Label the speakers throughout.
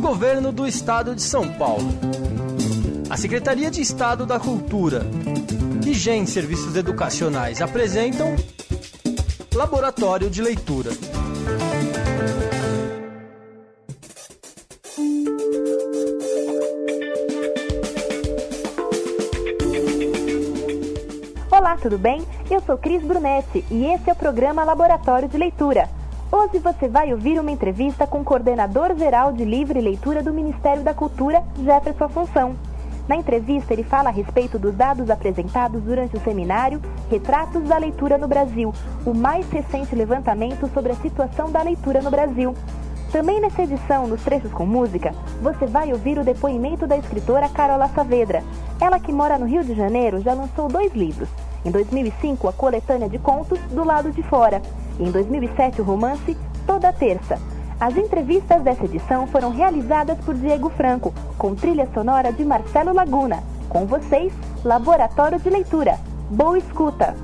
Speaker 1: Governo do Estado de São Paulo, a Secretaria de Estado da Cultura e GEM Serviços Educacionais apresentam Laboratório de Leitura.
Speaker 2: Olá, tudo bem? Eu sou Cris Brunetti e esse é o programa Laboratório de Leitura. Hoje você vai ouvir uma entrevista com o coordenador-geral de Livre Leitura do Ministério da Cultura, Jefferson Assunção. Na entrevista, ele fala a respeito dos dados apresentados durante o seminário Retratos da Leitura no Brasil, o mais recente levantamento sobre a situação da leitura no Brasil. Também nessa edição, nos trechos com música, você vai ouvir o depoimento da escritora Carola Saavedra. Ela, que mora no Rio de Janeiro, já lançou 2 livros. Em 2005, a coletânea de contos Do Lado de Fora. E em 2007, o romance Toda Terça. As entrevistas dessa edição foram realizadas por Diego Franco, com trilha sonora de Marcelo Laguna. Com vocês, Laboratório de Leitura. Boa escuta!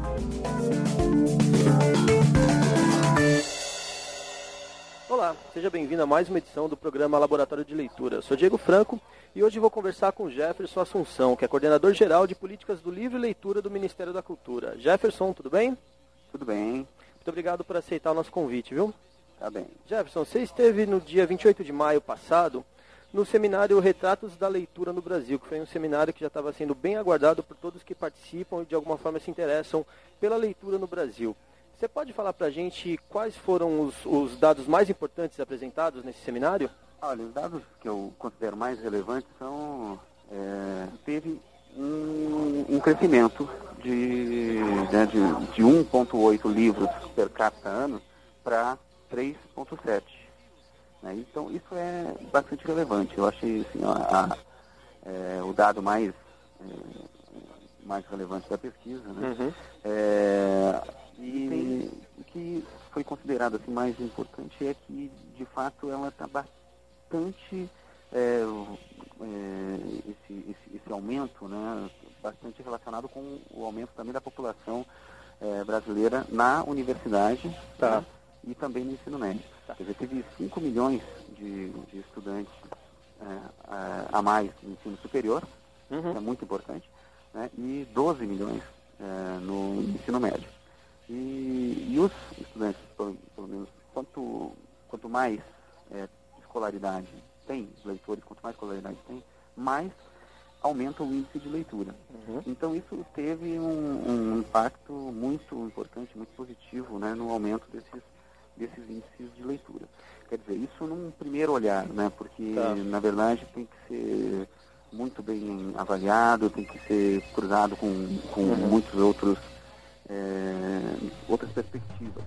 Speaker 3: Olá, seja bem-vindo a mais uma edição do programa Laboratório de Leitura. Eu sou Diego Franco e hoje vou conversar com Jefferson Assunção, que é coordenador-geral de políticas do Livre Leitura do Ministério da Cultura. Jefferson, tudo bem?
Speaker 4: Tudo bem.
Speaker 3: Muito obrigado por aceitar o nosso convite, viu?
Speaker 4: Tá bem.
Speaker 3: Jefferson, você esteve no dia 28 de maio passado no seminário Retratos da Leitura no Brasil, que foi um seminário que já estava sendo bem aguardado por todos que participam e de alguma forma se interessam pela leitura no Brasil. Você pode falar para a gente quais foram os dados mais importantes apresentados nesse seminário?
Speaker 4: Olha, os dados que eu considero mais relevantes são... teve um crescimento de 1,8 livros per capita ano para 3,7. Né? Então, isso é bastante relevante. Eu achei assim, o dado mais relevante da pesquisa. Né?
Speaker 3: Uhum.
Speaker 4: E o que foi considerado assim, mais importante é que, de fato, ela está bastante... esse aumento, né, bastante relacionado com o aumento também da população brasileira na universidade,
Speaker 3: tá,
Speaker 4: né, e também no ensino médio. Tá. Quer dizer, teve 5 milhões de estudantes a mais no ensino superior,
Speaker 3: uhum,
Speaker 4: que é muito importante, né, e 12 milhões no ensino médio. E os estudantes, pelo menos, quanto mais escolaridade tem, os leitores, quanto mais escolaridade tem, mais aumenta o índice de leitura.
Speaker 3: uhum.
Speaker 4: Então isso teve um impacto muito importante, muito positivo, né, no aumento desses índices de leitura. Quer dizer, isso num primeiro olhar, né, porque na verdade tem que ser muito bem avaliado, tem que ser cruzado com
Speaker 3: uhum,
Speaker 4: muitos outras perspectivas.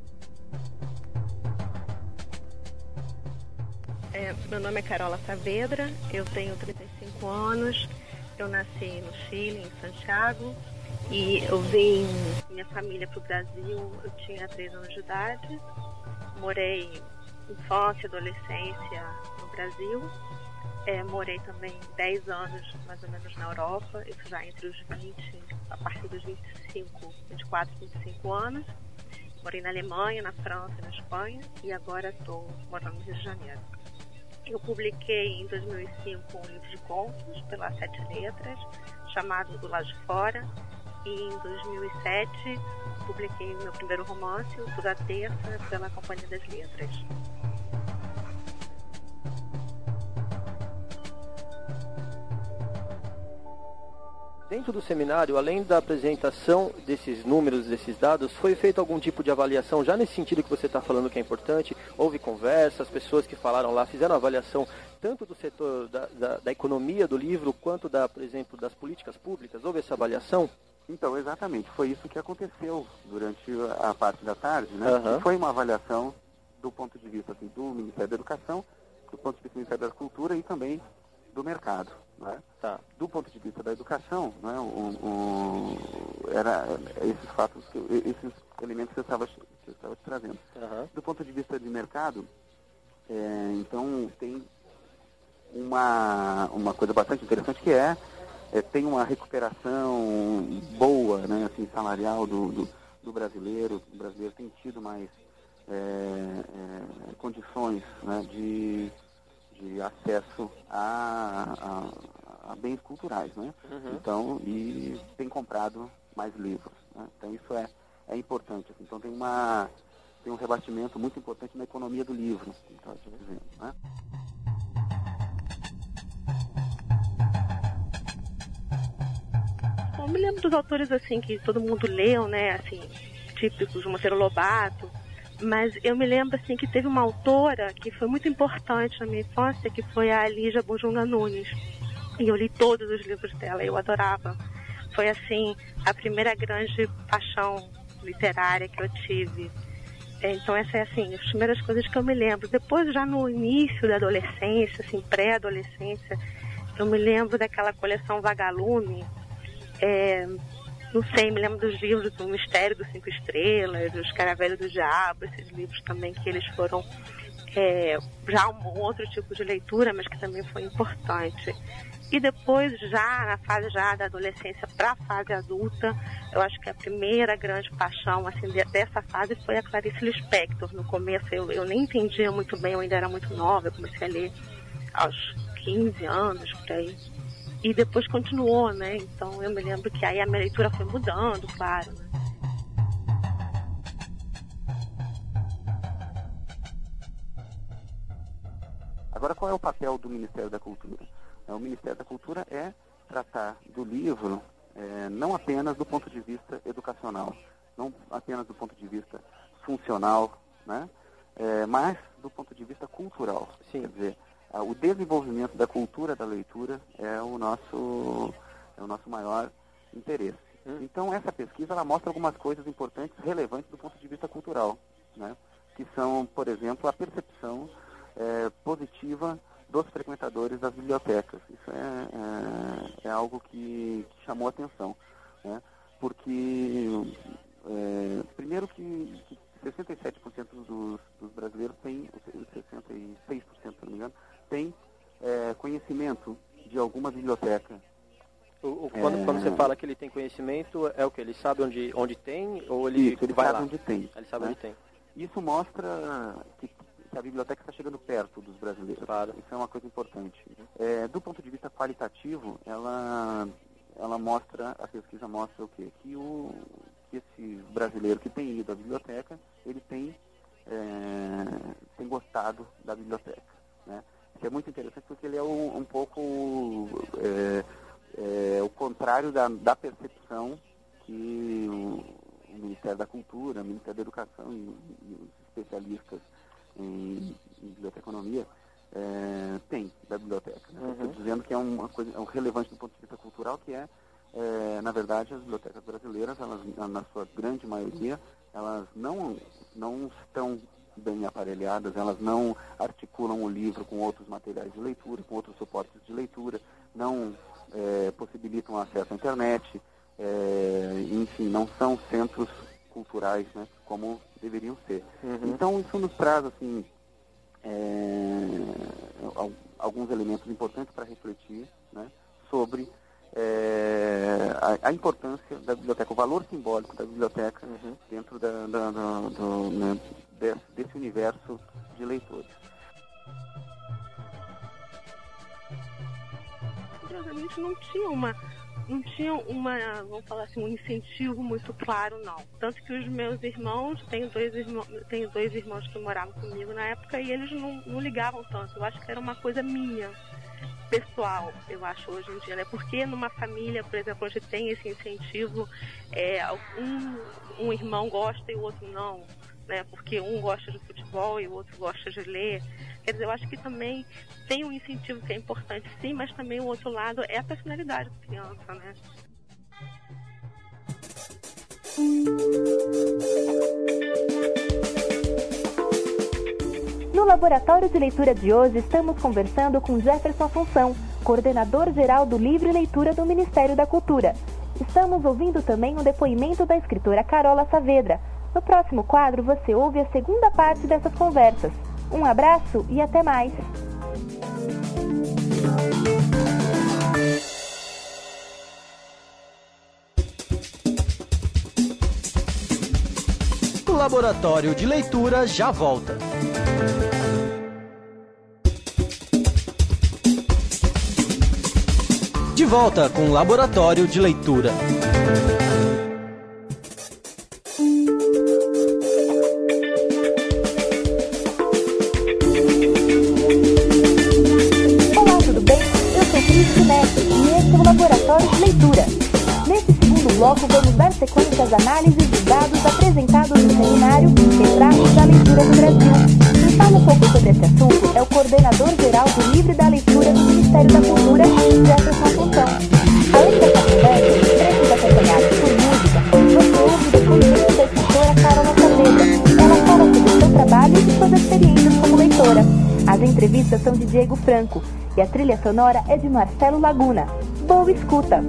Speaker 5: Meu nome é Carola Saavedra, eu tenho 35 anos, eu nasci no Chile, em Santiago, e eu vim minha família para o Brasil, eu tinha 3 anos de idade, morei infância e adolescência no Brasil, morei também 10 anos mais ou menos na Europa, isso já entre os 20, a partir dos 24, 25 anos, morei na Alemanha, na França, na Espanha, e agora estou morando no Rio de Janeiro. Eu publiquei em 2005 um livro de contos pela 7 Letras, chamado Do Lado de Fora, e em 2007 publiquei meu primeiro romance, O Toda Terça, pela Companhia das Letras.
Speaker 3: Dentro do seminário, além da apresentação desses números, desses dados, foi feito algum tipo de avaliação, já nesse sentido que você está falando que é importante? Houve conversa, as pessoas que falaram lá fizeram avaliação tanto do setor da economia do livro, quanto, por exemplo, das políticas públicas? Houve essa avaliação?
Speaker 4: Então, exatamente, foi isso que aconteceu durante a parte da tarde, né?
Speaker 3: Uhum.
Speaker 4: Foi uma avaliação do ponto de vista assim, do Ministério da Educação, do ponto de vista do Ministério da Cultura e também do mercado. Né?
Speaker 3: Tá.
Speaker 4: Do ponto de vista da educação, né, era esses fatos, esses elementos que eu estava te trazendo.
Speaker 3: Uhum.
Speaker 4: Do ponto de vista de mercado, então tem uma coisa bastante interessante que tem uma recuperação boa, né, assim, salarial do brasileiro. O brasileiro tem tido mais condições, né, de de acesso a bens culturais, né? Então, e tem comprado mais livros, né? Então isso é importante. Assim. Então tem um rebatimento muito importante na economia do livro, como estava dizendo, né?
Speaker 5: Eu me lembro dos autores assim que todo mundo leu, né, assim, típicos, Monteiro Lobato, mas eu me lembro assim que teve uma autora que foi muito importante na minha infância, que foi a Lígia Bujunga Nunes. E eu li todos os livros dela, eu adorava. Foi assim a primeira grande paixão literária que eu tive. Então essa é assim, as primeiras coisas que eu me lembro. Depois, já no início da adolescência, assim, pré-adolescência, eu me lembro daquela coleção Vagalume. Não sei, me lembro dos livros do Mistério dos Cinco Estrelas, dos Caravelho do Diabo, esses livros também que eles foram já um outro tipo de leitura, mas que também foi importante. E depois, já na fase já da adolescência para a fase adulta, eu acho que a primeira grande paixão assim, dessa fase foi a Clarice Lispector. No começo eu nem entendia muito bem, eu ainda era muito nova, eu comecei a ler aos 15 anos, por aí. E depois continuou, né? Então eu me lembro que aí a minha leitura foi mudando, claro, né?
Speaker 4: Agora, qual é o papel do Ministério da Cultura? O Ministério da Cultura é tratar do livro não apenas do ponto de vista educacional, não apenas do ponto de vista funcional, né? Mas do ponto de vista cultural.
Speaker 3: Sim.
Speaker 4: Quer dizer, o desenvolvimento da cultura da leitura é o nosso maior interesse. Então, essa pesquisa ela mostra algumas coisas importantes, relevantes do ponto de vista cultural, né? Que são, por exemplo, a percepção positiva dos frequentadores das bibliotecas. Isso é algo que chamou atenção, né? Porque, primeiro que 67% dos brasileiros têm, 66%, se não me engano, tem conhecimento de alguma biblioteca.
Speaker 3: Quando você fala que ele tem conhecimento, é o que? Ele sabe onde tem ou ele
Speaker 4: Isso, ele
Speaker 3: vai
Speaker 4: sabe
Speaker 3: lá?
Speaker 4: onde tem.
Speaker 3: Ele sabe
Speaker 4: né?
Speaker 3: onde tem.
Speaker 4: Isso mostra que a biblioteca está chegando perto dos brasileiros.
Speaker 3: Claro.
Speaker 4: Isso é uma coisa importante. Do ponto de vista qualitativo, ela mostra, a pesquisa mostra o quê? Que esse brasileiro que tem ido à biblioteca, ele tem gostado da biblioteca, né? Isso é muito interessante porque ele é um pouco o contrário da percepção que o Ministério da Cultura, o Ministério da Educação e os especialistas em biblioteconomia tem da biblioteca. Né? Estou dizendo que é uma coisa relevante do ponto de vista cultural, que na verdade, as bibliotecas brasileiras, elas, na sua grande maioria, elas não estão bem aparelhadas, elas não articulam o livro com outros materiais de leitura, com outros suportes de leitura, não possibilitam acesso à internet, enfim, não são centros culturais, né, como deveriam ser. Então, isso nos traz, assim, alguns elementos importantes para refletir, né, sobre a importância da biblioteca, o valor simbólico da biblioteca dentro desse universo de leitores.
Speaker 5: Curiosamente, não tinha vamos falar assim, um incentivo muito claro, não. Tanto que os meus irmãos, tenho dois irmãos que moravam comigo na época e eles não ligavam tanto. Eu acho que era uma coisa minha, pessoal, eu acho, hoje em dia, né? Porque numa família, por exemplo, onde tem esse incentivo, um irmão gosta e o outro não, né? Porque um gosta de futebol e o outro gosta de ler. Quer dizer, eu acho que também tem um incentivo que é importante, sim, mas também o outro lado é a personalidade da criança, né?
Speaker 2: No Laboratório de Leitura de hoje, estamos conversando com Jefferson Assunção, coordenador-geral do Livro e Leitura do Ministério da Cultura. Estamos ouvindo também o depoimento da escritora Carola Saavedra. No próximo quadro, você ouve a segunda parte dessas conversas. Um abraço e até mais!
Speaker 1: O Laboratório de Leitura já volta. De volta com o Laboratório de Leitura.
Speaker 2: Olá, tudo bem? Eu sou Cris Brunete e esse é o Laboratório de Leitura. Nesse segundo bloco, vamos dar sequência às análises de dados apresentados no seminário Retratos da Leitura no Brasil. Quem fala um pouco sobre esse assunto é o coordenador-geral do Livro da Leitura do Ministério da Cultura, Jefferson Assunção. Além dessa conversa, trechos acompanhados por música, você ouve depoimento da escritora Carola Saavedra. Ela fala sobre o seu trabalho e suas experiências como leitora. As entrevistas são de Diego Franco e a trilha sonora é de Marcelo Laguna. Boa escuta!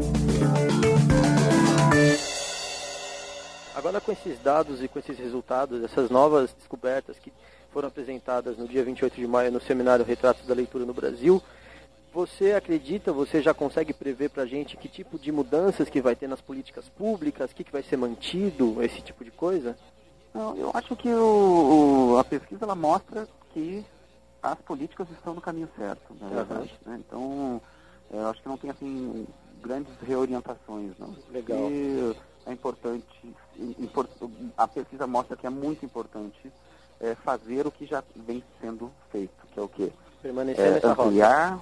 Speaker 3: Agora, com esses dados e com esses resultados, essas novas descobertas que foram apresentadas no dia 28 de maio no seminário Retratos da Leitura no Brasil, você acredita, você já consegue prever para a gente que tipo de mudanças que vai ter nas políticas públicas, o que vai ser mantido, esse tipo de coisa?
Speaker 4: Não, eu acho que a pesquisa ela mostra que as políticas estão no caminho certo, na verdade. Né? Então, eu acho que não tem assim grandes reorientações, não.
Speaker 3: Legal.
Speaker 4: E é importante, a pesquisa mostra que é muito importante fazer o que já vem sendo feito, que é o quê?
Speaker 3: Permanecer nessa
Speaker 4: ampliar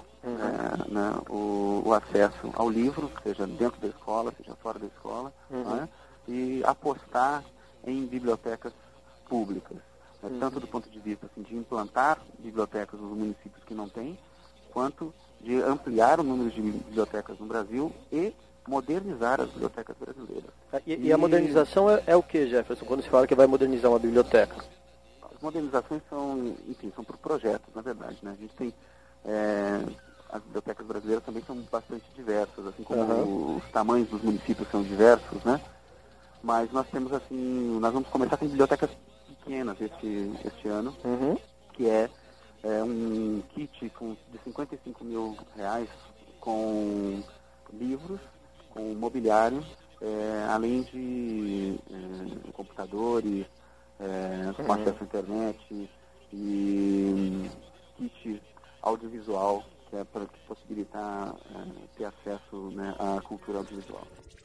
Speaker 4: o acesso ao livro, seja dentro da escola, seja fora da escola, né? E apostar em bibliotecas públicas, tanto do ponto de vista assim, de implantar bibliotecas nos municípios que não têm, quanto de ampliar o número de bibliotecas no Brasil e modernizar as bibliotecas brasileiras.
Speaker 3: E a modernização é o que, Jefferson, quando se fala que vai modernizar uma biblioteca?
Speaker 4: As modernizações são por projetos, na verdade. Né? A gente tem, as bibliotecas brasileiras também são bastante diversas, assim como os tamanhos dos municípios são diversos, né? Mas nós temos assim, nós vamos começar com bibliotecas pequenas este ano, que é um kit de R$55 mil com livros, com mobiliário, além de computadores, com acesso à internet e kit audiovisual, que é para possibilitar ter acesso, né, à cultura audiovisual.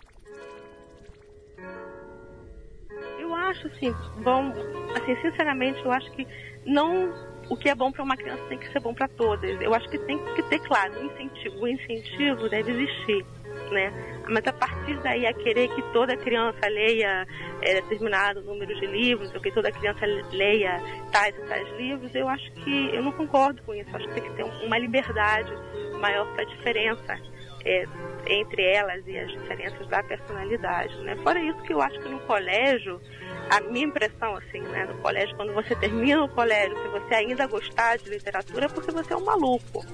Speaker 5: Eu acho, assim, bom, assim, sinceramente, eu acho que não, o que é bom para uma criança tem que ser bom para todas. Eu acho que tem que ter, claro, um incentivo. O incentivo deve existir, né? Mas a partir daí, a querer que toda criança leia determinado número de livros, ou que toda criança leia tais e tais livros, eu acho que, eu não concordo com isso. Eu acho que tem que ter uma liberdade maior para a diferença entre elas e as diferenças da personalidade, né? Fora isso, que eu acho que no colégio, a minha impressão, assim, né, no colégio, quando você termina o colégio, se você ainda gostar de literatura, é porque você é um maluco.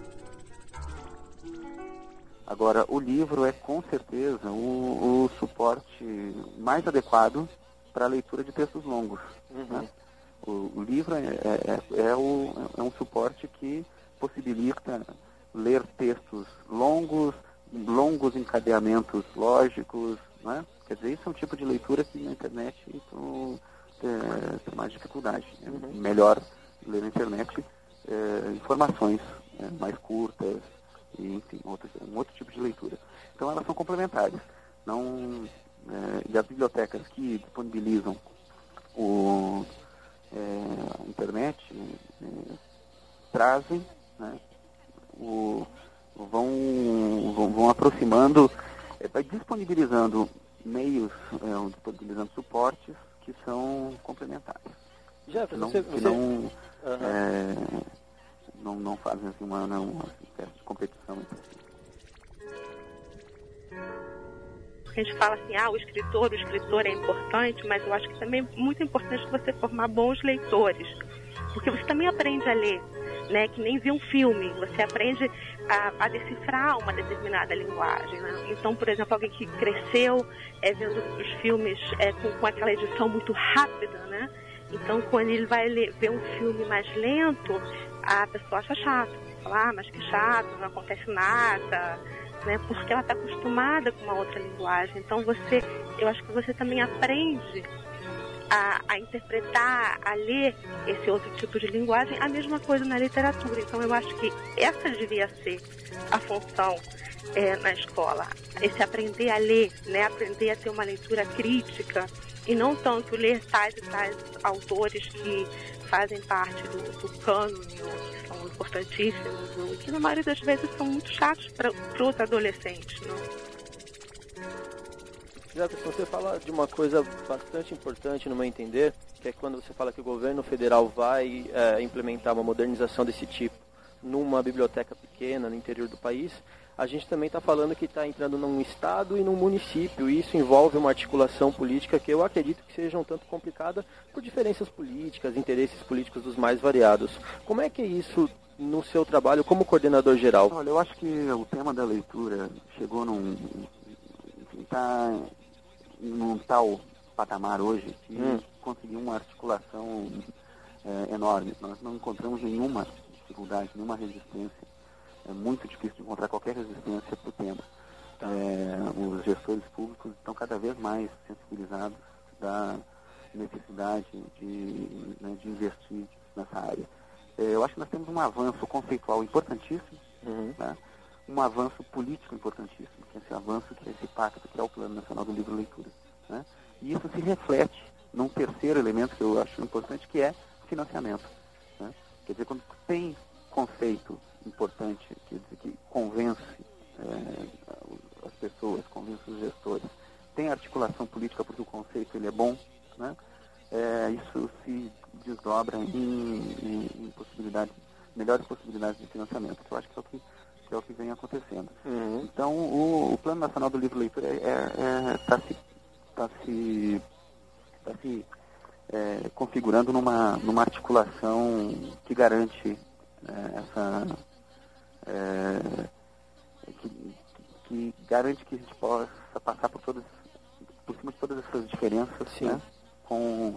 Speaker 4: Agora, o livro é com certeza o suporte mais adequado para a leitura de textos longos. Né? O livro é um suporte que possibilita ler textos longos encadeamentos lógicos, né? Quer dizer, isso é um tipo de leitura que na internet tem mais dificuldade. É melhor ler na internet informações mais curtas, e, enfim, um outro tipo de leitura. Então elas são complementares. E as bibliotecas que disponibilizam a internet trazem, né, vão aproximando, vai disponibilizando meios, disponibilizando suportes que são complementares. Não fazem assim, uma espécie de competição entre si.
Speaker 5: A gente fala assim, o escritor é importante, mas eu acho que também é muito importante você formar bons leitores, porque você também aprende a ler, né? Que nem ver um filme, você aprende a decifrar uma determinada linguagem, né? Então, por exemplo, alguém que cresceu vendo os filmes com aquela edição muito rápida, né? Então, quando ele vai ver um filme mais lento, a pessoa acha chato, fala, mas que chato, não acontece nada, né? Porque ela está acostumada com uma outra linguagem. Então, eu acho que você também aprende a interpretar, a ler esse outro tipo de linguagem, a mesma coisa na literatura. Então eu acho que essa devia ser a função na escola. Esse aprender a ler, né? Aprender a ter uma leitura crítica e não tanto ler tais e tais autores que fazem parte do cânone, que são importantíssimos, e que na maioria das vezes são muito chatos para os adolescentes, não?
Speaker 3: Jefferson, você fala de uma coisa bastante importante, no meu entender, que é quando você fala que o governo federal vai implementar uma modernização desse tipo numa biblioteca pequena no interior do país, a gente também está falando que está entrando num estado e num município, e isso envolve uma articulação política que eu acredito que seja um tanto complicada por diferenças políticas, interesses políticos dos mais variados. Como é que é isso no seu trabalho como coordenador geral?
Speaker 4: Olha, eu acho que o tema da leitura chegou está num tal patamar hoje que conseguiu uma articulação enorme. Nós não encontramos nenhuma dificuldade, nenhuma resistência. É muito difícil de encontrar qualquer resistência para o tema. Os gestores públicos estão cada vez mais sensibilizados da necessidade de investir nessa área. Eu acho que nós temos um avanço conceitual importantíssimo, né? Um avanço político importantíssimo, que é esse avanço, que é esse pacto, que é o Plano Nacional do Livro e Leitura, né? E isso se reflete num terceiro elemento que eu acho importante, que é financiamento, né? Quer dizer, quando tem conceito importante, quer dizer, que convence as pessoas, convence os gestores, tem articulação política porque o conceito ele é bom, né? Isso se desdobra em possibilidades, melhores possibilidades de financiamento, que eu acho que é o que vem acontecendo. Então, o Plano Nacional do Livro e Leitura está se configurando numa articulação que garante que garante que a gente possa passar por cima de todas essas diferenças, né, com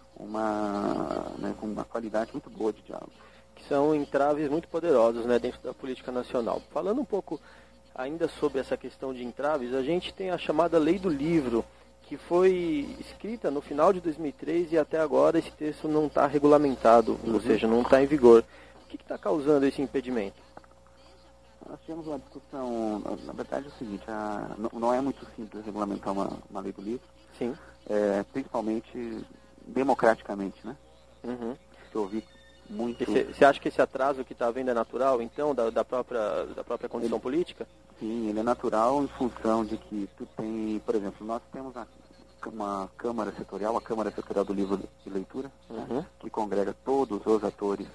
Speaker 4: uma qualidade muito boa de diálogo.
Speaker 3: Que são entraves muito poderosos, né, dentro da política nacional. Falando um pouco ainda sobre essa questão de entraves, a gente tem a chamada Lei do Livro, que foi escrita no final de 2003 e até agora esse texto não está regulamentado, ou seja, não está em vigor. O que está causando esse impedimento?
Speaker 4: Nós tivemos uma discussão, na verdade é o seguinte, não é muito simples regulamentar uma lei do livro,
Speaker 3: Sim.
Speaker 4: Principalmente democraticamente, né? Eu ouvi muito...
Speaker 3: Você acha que esse atraso que está havendo é natural, então, da própria condição política?
Speaker 4: Sim, ele é natural em função de que tu tem, por exemplo, nós temos uma Câmara Setorial, a Câmara Setorial do Livro e Leitura, né, que congrega todos os atores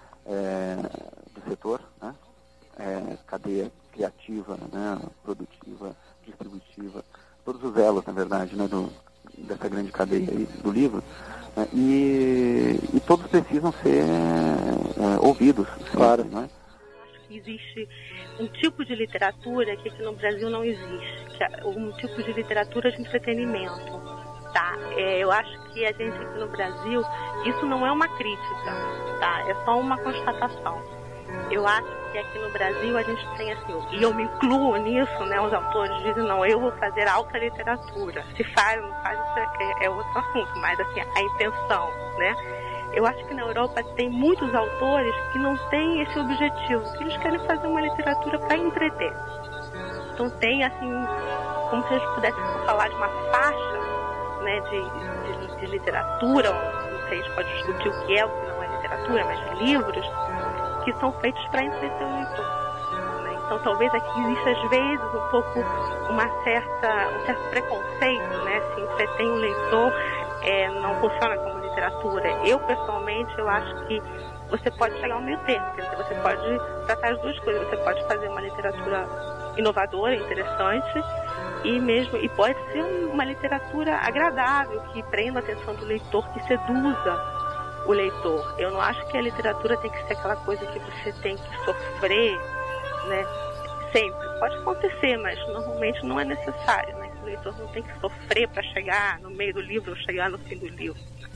Speaker 4: do setor, né, cadeia criativa, né, produtiva, distributiva, todos os elos, na verdade, né, dessa grande cadeia aí do livro, né, e todos precisam ser ouvidos, claro, né?
Speaker 5: Existe um tipo de literatura que aqui no Brasil não existe, que é um tipo de literatura de entretenimento, tá? Eu acho que a gente aqui no Brasil, isso não é uma crítica, tá? É só uma constatação. Eu acho que aqui no Brasil a gente tem assim, e eu me incluo nisso, né? Os autores dizem, não, eu vou fazer alta literatura. Se faz ou não faz, isso é outro assunto, mas assim, a intenção, né? Eu acho que na Europa tem muitos autores que não têm esse objetivo, que eles querem fazer uma literatura para entreter. Então tem, assim, como se a gente pudesse falar de uma faixa, né, de literatura, não sei, a gente pode discutir o que é, o que não é literatura, mas de livros, que são feitos para entreter o leitor. Né? Então talvez aqui exista, às vezes, um pouco um certo preconceito, né, se entretém o leitor, não funciona como literatura. Eu, pessoalmente, eu acho que você pode chegar ao meio termo, você pode tratar as duas coisas, você pode fazer uma literatura inovadora, interessante, e pode ser uma literatura agradável, que prenda a atenção do leitor, que seduza o leitor. Eu não acho que a literatura tem que ser aquela coisa que você tem que sofrer, né? Sempre. Pode acontecer, mas normalmente não é necessário, né? O leitor não tem que sofrer para chegar no meio do livro ou chegar no fim do livro.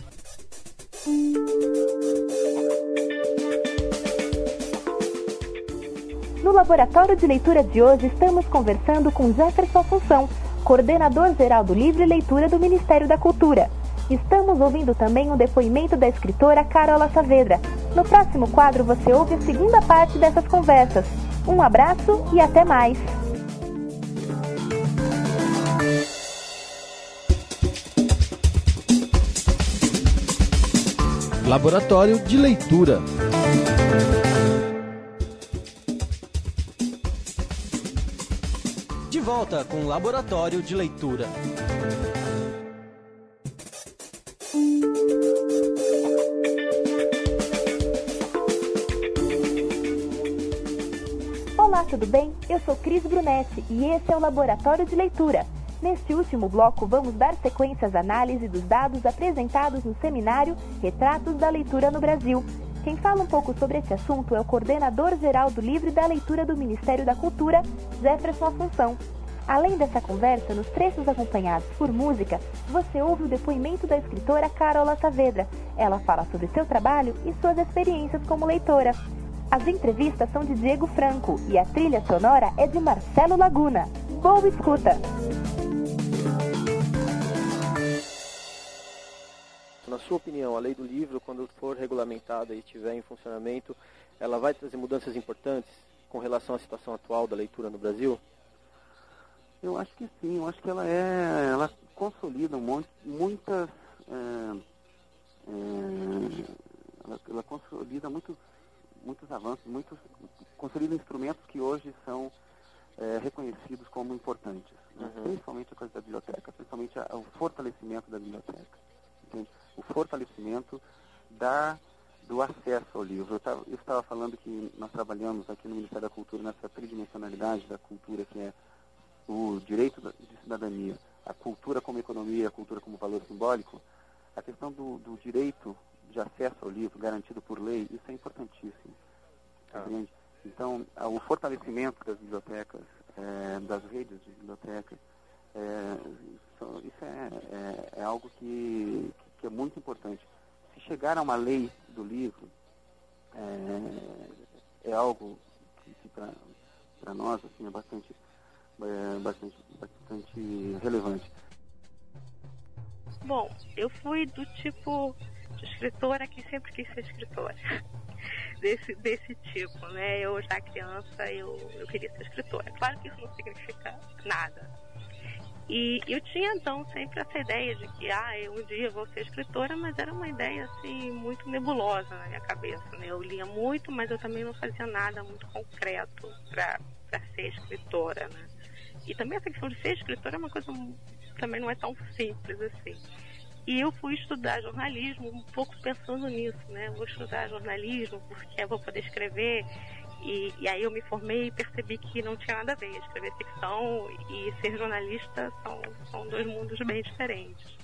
Speaker 2: No Laboratório de Leitura de hoje, estamos conversando com Jefferson Assunção, coordenador-geral do Livro e Leitura do Ministério da Cultura. Estamos ouvindo também o depoimento da escritora Carola Saavedra. No próximo quadro você ouve a segunda parte dessas conversas. Um abraço e até mais!
Speaker 1: Laboratório de Leitura. De volta com o Laboratório de Leitura.
Speaker 2: Olá, tudo bem? Eu sou Cris Brunetti e esse é o Laboratório de Leitura. Neste último bloco, vamos dar sequência às análises dos dados apresentados no seminário Retratos da Leitura no Brasil. Quem fala um pouco sobre esse assunto é o coordenador-geral do Livro e da Leitura do Ministério da Cultura, Jefferson Assunção. Além dessa conversa, nos trechos acompanhados por música, você ouve o depoimento da escritora Carola Saavedra. Ela fala sobre seu trabalho e suas experiências como leitora. As entrevistas são de Diego Franco e a trilha sonora é de Marcelo Laguna. Boa escuta!
Speaker 3: Na sua opinião, a lei do livro, quando for regulamentada e estiver em funcionamento, ela vai trazer mudanças importantes com relação à situação atual da leitura no Brasil?
Speaker 4: Eu acho que sim, eu acho que ela consolida muitas, ela consolida muitos avanços, consolida instrumentos que hoje são reconhecidos como importantes, né? Principalmente a coisa da biblioteca, principalmente o fortalecimento da biblioteca, entende? O fortalecimento do acesso ao livro. Eu estava falando que nós trabalhamos aqui no Ministério da Cultura nessa tridimensionalidade da cultura, que é o direito de cidadania, a cultura como economia, a cultura como valor simbólico. A questão do direito de acesso ao livro garantido por lei, isso é importantíssimo. Entende? Então, o fortalecimento das bibliotecas, das redes de bibliotecas, isso é algo que é muito importante. Se chegar a uma lei do livro, é algo que para nós assim, é bastante relevante.
Speaker 5: Bom, eu fui do tipo de escritora que sempre quis ser escritora. Desse tipo, né? Eu já criança, eu queria ser escritora. Claro que isso não significa nada. E eu tinha então sempre essa ideia de que eu um dia vou ser escritora, mas era uma ideia assim muito nebulosa na minha cabeça, né? Eu lia muito, mas eu também não fazia nada muito concreto para ser escritora, né? E também essa questão de ser escritora é uma coisa também não é tão simples assim. E eu fui estudar jornalismo um pouco pensando nisso, né? Vou estudar jornalismo porque eu vou poder escrever. E aí eu me formei e percebi que não tinha nada a ver. Escrever ficção e ser jornalista são dois mundos bem diferentes.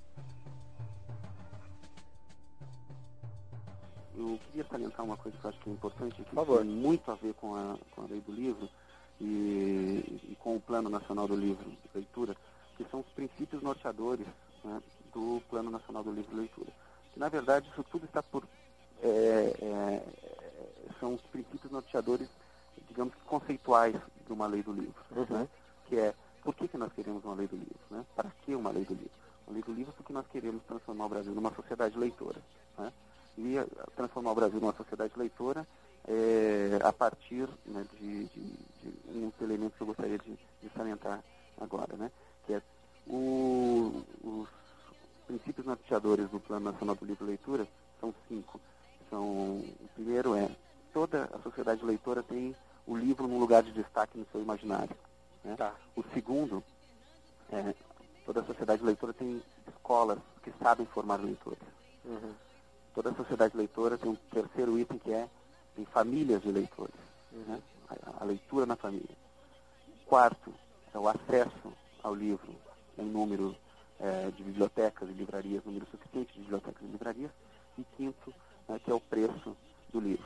Speaker 4: Eu queria salientar uma coisa que eu acho que é importante, que tem muito a ver com a lei do livro e com o Plano Nacional do Livro de Leitura, que são os princípios norteadores, né, do Plano Nacional do Livro de Leitura. Que, na verdade, isso tudo está são os princípios norteadores, digamos, conceituais de uma lei do livro, né? Que é, por que nós queremos uma lei do livro? Né? Para que uma lei do livro? Uma lei do livro porque nós queremos transformar o Brasil numa sociedade leitora, né? E transformar o Brasil numa sociedade leitora a partir, né, de um elemento que eu gostaria de salientar agora, né? Que é os princípios norteadores do Plano Nacional do Livro de Leitura são 5. O primeiro toda a sociedade leitora tem o livro num lugar de destaque no seu imaginário, né? O segundo toda a sociedade leitora tem escolas que sabem formar leitores. Toda a sociedade leitora tem um terceiro item que tem famílias de leitores, né? A leitura na família. Quarto é o acesso ao livro em número de bibliotecas e livrarias, número suficiente de bibliotecas e livrarias. E quinto, que é o preço do livro.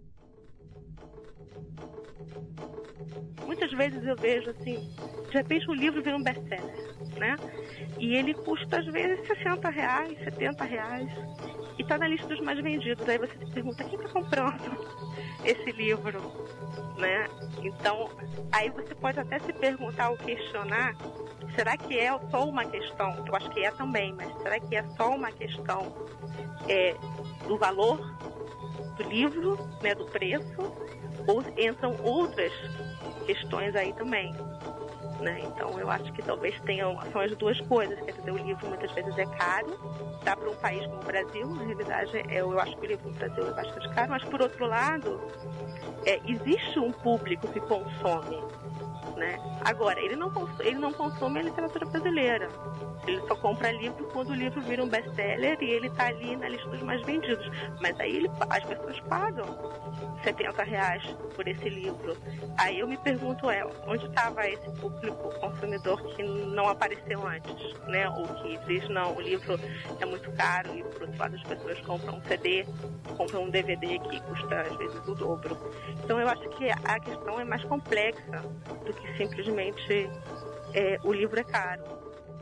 Speaker 5: Muitas vezes eu vejo assim, de repente o livro vira um best-seller, né? E ele custa às vezes R$60, R$70 e está na lista dos mais vendidos. Aí você se pergunta, quem está comprando esse livro, né? Então, aí você pode até se perguntar ou questionar, será que é só uma questão? Eu acho que é também, mas será que é só uma questão do valor do livro, né, do preço? ou entram outras questões aí também, né? Então eu acho que talvez são as duas coisas, quer dizer, o livro muitas vezes é caro, dá para um país como o Brasil, na realidade eu acho que o livro no Brasil é bastante caro, mas por outro lado, existe um público que consome, né? Agora, ele não consome a literatura brasileira. Ele só compra livro quando o livro vira um best-seller e ele está ali na lista dos mais vendidos. Mas aí as pessoas pagam R$70 por esse livro. Aí eu me pergunto, onde estava esse público consumidor que não apareceu antes, né? Ou que diz, não, o livro é muito caro e por outro lado as pessoas compram um CD, compram um DVD que custa às vezes o dobro. Então eu acho que a questão é mais complexa do que simplesmente o livro é caro.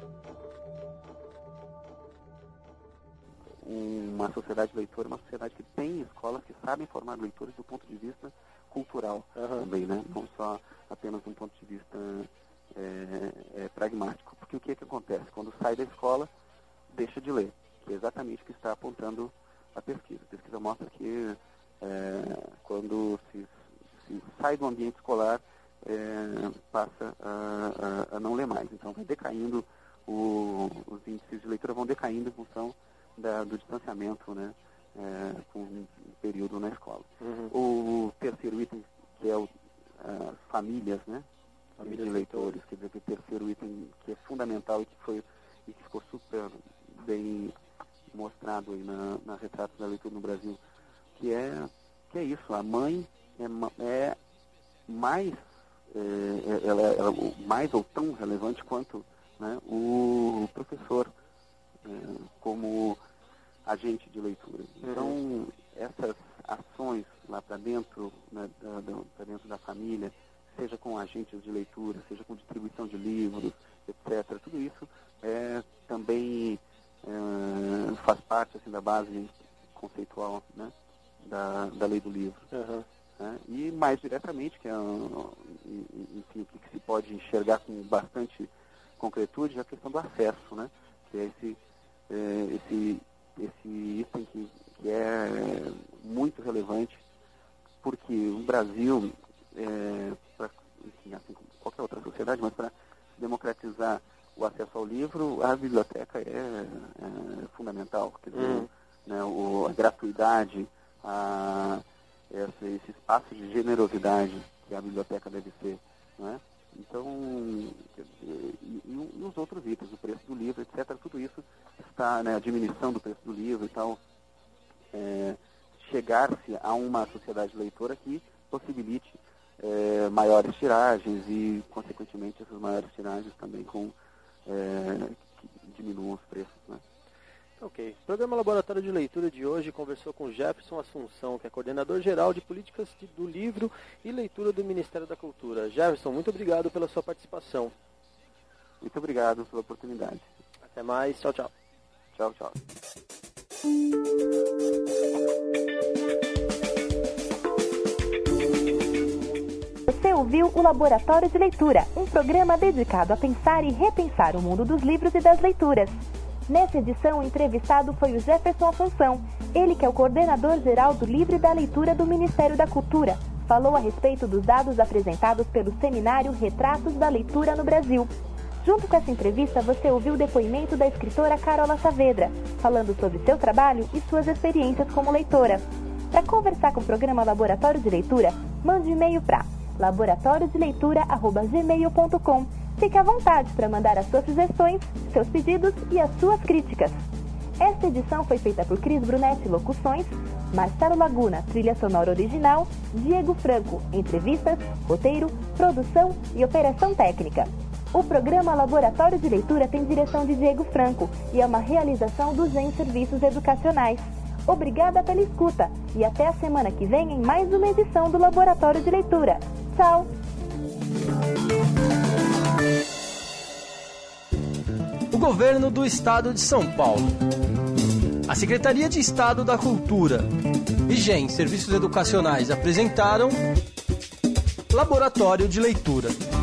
Speaker 4: Uma sociedade leitora é uma sociedade que tem escolas que sabem formar leitores do ponto de vista cultural também, né? Não só apenas do ponto de vista pragmático. Porque o que acontece? Quando sai da escola, deixa de ler, que é exatamente o que está apontando a pesquisa. A pesquisa mostra que quando se sai do ambiente escolar, passa a não ler mais. Então vai decaindo, os índices de leitura vão decaindo em função do distanciamento, né, com um período na escola. O terceiro item, que é as famílias, né, famílias de leitores, quer dizer, que o terceiro item que é fundamental e que ficou super bem mostrado aí na Retratos da Leitura no Brasil, que é isso, a mãe é mais ela mais ou tão relevante quanto, né, o professor como agente de leitura. Então, essas ações lá para dentro, né, para dentro da família, seja com agentes de leitura, seja com distribuição de livros, etc., tudo isso também faz parte assim, da base conceitual, né, da lei do livro. Né? E mais diretamente, que enfim, o que se pode enxergar com bastante concretude, é a questão do acesso, né? Que é esse item que é muito relevante, porque o Brasil, enfim, assim como qualquer outra sociedade, mas para democratizar o acesso ao livro, a biblioteca é fundamental. Quer dizer, né, a gratuidade, esse espaço de generosidade que a biblioteca deve ser, né? Então, e os outros itens, o preço do livro, etc., tudo isso está, né, a diminuição do preço do livro e tal, chegar-se a uma sociedade leitora que possibilite maiores tiragens e, consequentemente, essas maiores tiragens também que diminuam os preços, né?
Speaker 3: Ok. O programa Laboratório de Leitura de hoje conversou com Jefferson Assunção, que é coordenador geral de políticas do livro e leitura do Ministério da Cultura. Jefferson, muito obrigado pela sua participação.
Speaker 4: Muito obrigado pela oportunidade.
Speaker 3: Até mais. Tchau, tchau.
Speaker 4: Tchau, tchau.
Speaker 2: Você ouviu o Laboratório de Leitura, um programa dedicado a pensar e repensar o mundo dos livros e das leituras. Nessa edição, o entrevistado foi o Jefferson Assunção, ele que é o coordenador geral do livro e da leitura do Ministério da Cultura. Falou a respeito dos dados apresentados pelo seminário Retratos da Leitura no Brasil. Junto com essa entrevista, você ouviu o depoimento da escritora Carola Saavedra, falando sobre seu trabalho e suas experiências como leitora. Para conversar com o programa Laboratório de Leitura, mande e-mail para laboratoriodeleitura@gmail.com. Fique à vontade para mandar as suas sugestões, seus pedidos e as suas críticas. Esta edição foi feita por Cris Brunetti Locuções, Marcelo Laguna, trilha sonora original, Diego Franco, entrevistas, roteiro, produção e operação técnica. O programa Laboratório de Leitura tem direção de Diego Franco e é uma realização do Zen Serviços Educacionais. Obrigada pela escuta e até a semana que vem em mais uma edição do Laboratório de Leitura. Tchau!
Speaker 1: O Governo do Estado de São Paulo, a Secretaria de Estado da Cultura e GEM Serviços Educacionais apresentaram Laboratório de Leitura.